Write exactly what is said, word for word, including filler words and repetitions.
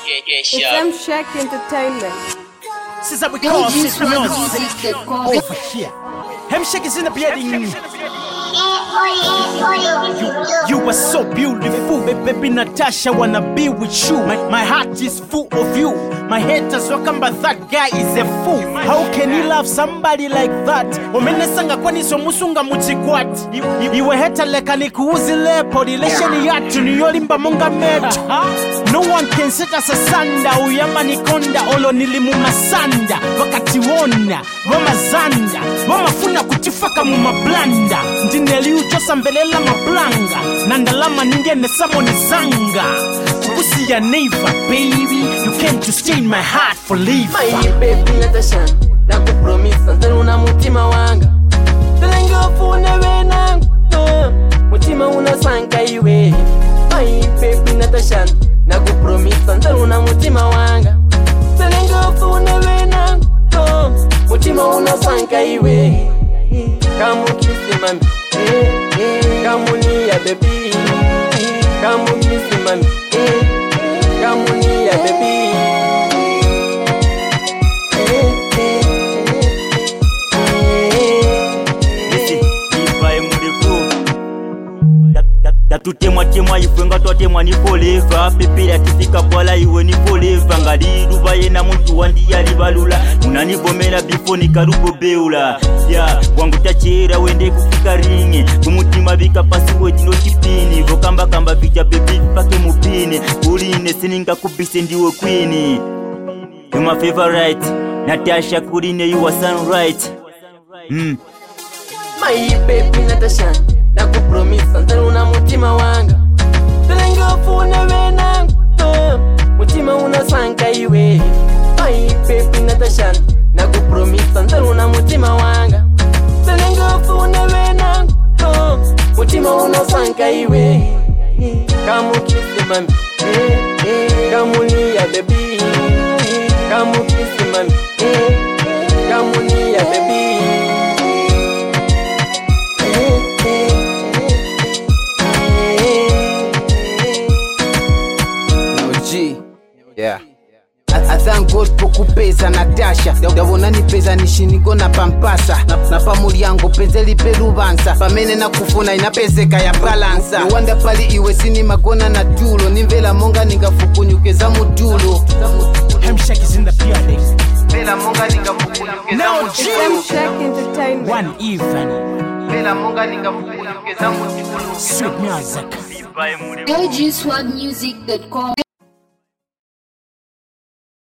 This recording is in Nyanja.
It's M-Shek Entertainment. Since I recall since we music over here. M-Shek is in the building. You, you are so beautiful, baby Natasha, wanna be with you. My, my heart is full of you. My haters welcome, but that guy is a fool. How can he love somebody like that? Omenesanga kwani so musunga muchikwati. Iwe heta leka ni kuuzile po relation yatu ni yolimba monga metu. No one can set us asunder. Uyama ni konda olo nilimu masanda. Wakati wona wama zanda wama funa kutifaka mu mablanda. Ndineli uchosa mbelela mablanga. Nandalama ningene samo ni zanga. Pussy ya neighbor baby, you came to stay in my heart for life. My baby Natasha, naku promise ntari una mutima wanga. Telenga funa wenangu, mutima unasanga iwe. My baby Natasha, naku promise ntari una mutima wanga. Telenga funa wenangu, mutima unasanga iwe. Kamu kisi mami, kamu ni ya baby. Kamu kisi mami, kamu ni ya baby. Tutemwa temwa ifwenga twatemwa ni forever. Pepera kifika pwala iwe ni forever. Ngaliru baye na muntu wandi yali balula. Unanibomera bifo ni karubo beula. Ya, wangu tachera wende kufika ringe. Kumutima bika pasi wejino kipini. Vokamba kamba vija baby pake mupini. Urine sininga kubise ndiwe queenie. You my favorite Natasha Kurine, you are sunlight. Mm. My baby Natasha, naku promise ntari una mutima wanga. Telenga funa wenangu, mutima unasanga iwe. My baby Natasha, naku promise ntari una mutima wanga. Telenga funa wenangu, mutima unasanga iwe. Kamu kisi mami, kamu ni ya baby. Kamu kisi mami, kamu ni ya baby. Yeah. I, I thank God for kupeza Natasha. Ndabona nipeza nishiniko na pampasa. Na, na pamuli yangu penzeli perubansa. Pamene na kufuna inapezeka ya balansa. No wonder pali iwe sini magona na tulo. Nimvela monga ningafukunyukeza mutulo. M-Shek is in the building. Vela monga ningafukunyukeza mutulo. M-Shek Entertainment. One even. Vela monga ningafukunyukeza mutulo. Sweet music. L G swag music dot com